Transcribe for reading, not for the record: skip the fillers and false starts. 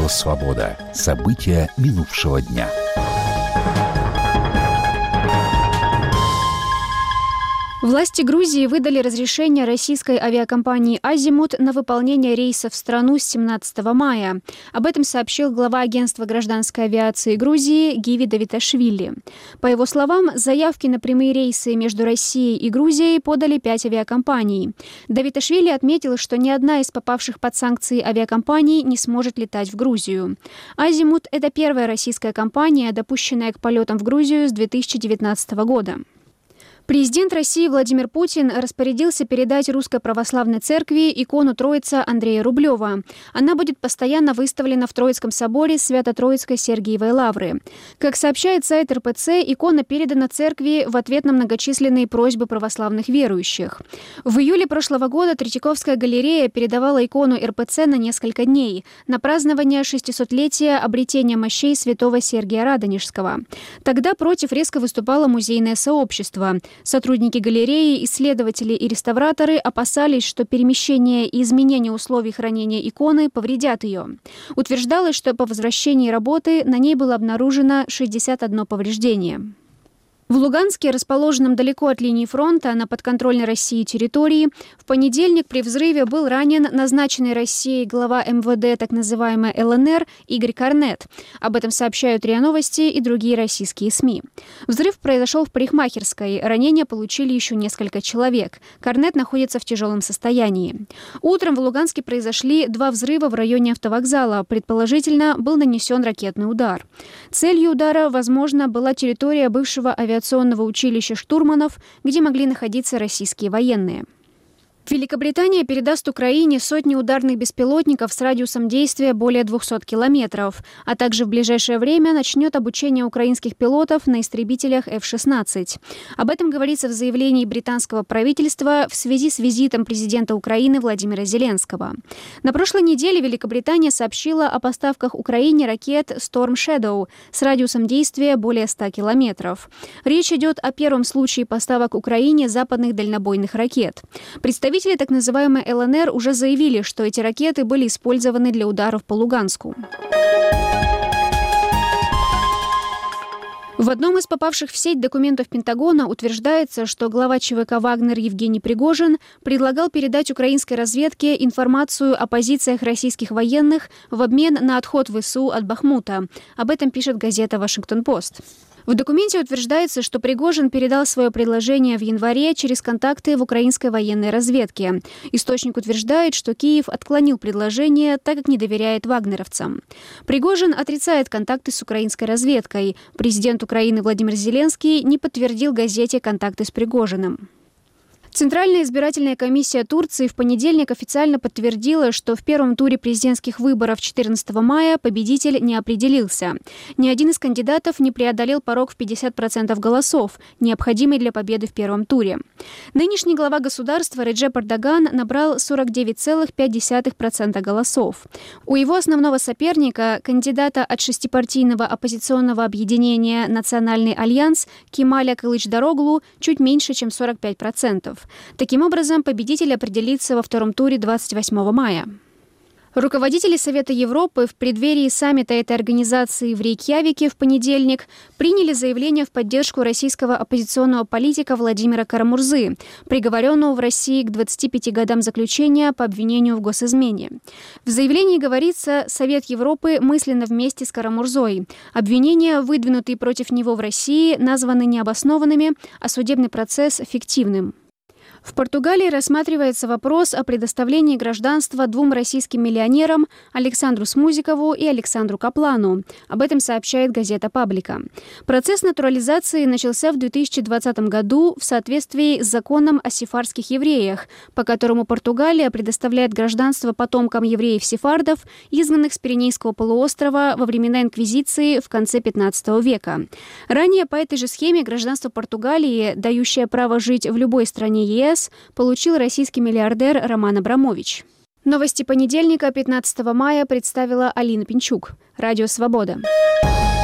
Радио «Свобода». События минувшего дня. Власти Грузии выдали разрешение российской авиакомпании «Азимут» на выполнение рейсов в страну с 17 мая. Об этом сообщил глава агентства гражданской авиации Грузии Гиви Давиташвили. По его словам, заявки на прямые рейсы между Россией и Грузией подали 5 авиакомпаний. Давиташвили отметил, что ни одна из попавших под санкции авиакомпаний не сможет летать в Грузию. «Азимут» — это первая российская компания, допущенная к полетам в Грузию с 2019 года. Президент России Владимир Путин распорядился передать Русской Православной Церкви икону Троицы Андрея Рублева. Она будет постоянно выставлена в Троицком соборе Свято-Троицкой Сергиевой Лавры. Как сообщает сайт РПЦ, икона передана церкви в ответ на многочисленные просьбы православных верующих. В июле прошлого года Третьяковская галерея передавала икону РПЦ на несколько дней на празднование 600-летия обретения мощей святого Сергия Радонежского. Тогда против резко выступало музейное сообщество. Сотрудники галереи, исследователи и реставраторы опасались, что перемещение и изменение условий хранения иконы повредят ее. Утверждалось, что по возвращении работы на ней было обнаружено 61 повреждение. В Луганске, расположенном далеко от линии фронта на подконтрольной России территории, в понедельник при взрыве был ранен назначенный Россией глава МВД так называемой ЛНР Игорь Корнет. Об этом сообщают РИА Новости и другие российские СМИ. Взрыв произошел в парикмахерской. Ранения получили еще несколько человек. Корнет находится в тяжелом состоянии. Утром в Луганске произошли 2 взрыва в районе автовокзала. Предположительно, был нанесен ракетный удар. Целью удара, возможно, была территория бывшего авиационного училища штурманов, где могли находиться российские военные. Великобритания передаст Украине сотни ударных беспилотников с радиусом действия более 200 километров, а также в ближайшее время начнет обучение украинских пилотов на истребителях F-16. Об этом говорится в заявлении британского правительства в связи с визитом президента Украины Владимира Зеленского. На прошлой неделе Великобритания сообщила о поставках Украине ракет Storm Shadow с радиусом действия более 100 километров. Речь идет о первом случае поставок Украине западных дальнобойных ракет. Представители так называемой ЛНР уже заявили, что эти ракеты были использованы для ударов по Луганску. В одном из попавших в сеть документов Пентагона утверждается, что глава ЧВК «Вагнер» Евгений Пригожин предлагал передать украинской разведке информацию о позициях российских военных в обмен на отход ВСУ от Бахмута. Об этом пишет газета «Вашингтон-Пост». В документе утверждается, что Пригожин передал свое предложение в январе через контакты в украинской военной разведке. Источник утверждает, что Киев отклонил предложение, так как не доверяет вагнеровцам. Пригожин отрицает контакты с украинской разведкой. Президент Украины Владимир Зеленский не подтвердил газете контакты с Пригожиным. Центральная избирательная комиссия Турции в понедельник официально подтвердила, что в первом туре президентских выборов 14 мая победитель не определился. Ни один из кандидатов не преодолел порог в 50% голосов, необходимый для победы в первом туре. Нынешний глава государства Реджеп Эрдоган набрал 49,5% голосов. У его основного соперника, кандидата от шестипартийного оппозиционного объединения «Национальный альянс» Кемаля Кылычдароглу, чуть меньше, чем 45%. Таким образом, победитель определится во втором туре 28 мая. Руководители Совета Европы в преддверии саммита этой организации в Рейкьявике в понедельник приняли заявление в поддержку российского оппозиционного политика Владимира Карамурзы, приговоренного в России к 25 годам заключения по обвинению в госизмене. В заявлении говорится, Совет Европы мысленно вместе с Карамурзой. Обвинения, выдвинутые против него в России, названы необоснованными, а судебный процесс – фиктивным. В Португалии рассматривается вопрос о предоставлении гражданства 2 российским миллионерам Александру Смузикову и Александру Каплану. Об этом сообщает газета «Паблика». Процесс натурализации начался в 2020 году в соответствии с законом о сефардских евреях, по которому Португалия предоставляет гражданство потомкам евреев-сефардов, изгнанных с Пиренейского полуострова во времена Инквизиции в конце XV века. Ранее по этой же схеме гражданство Португалии, дающее право жить в любой стране ЕС, получил российский миллиардер Роман Абрамович. Новости понедельника, 15 мая, представила Алина Пинчук. Радио «Свобода».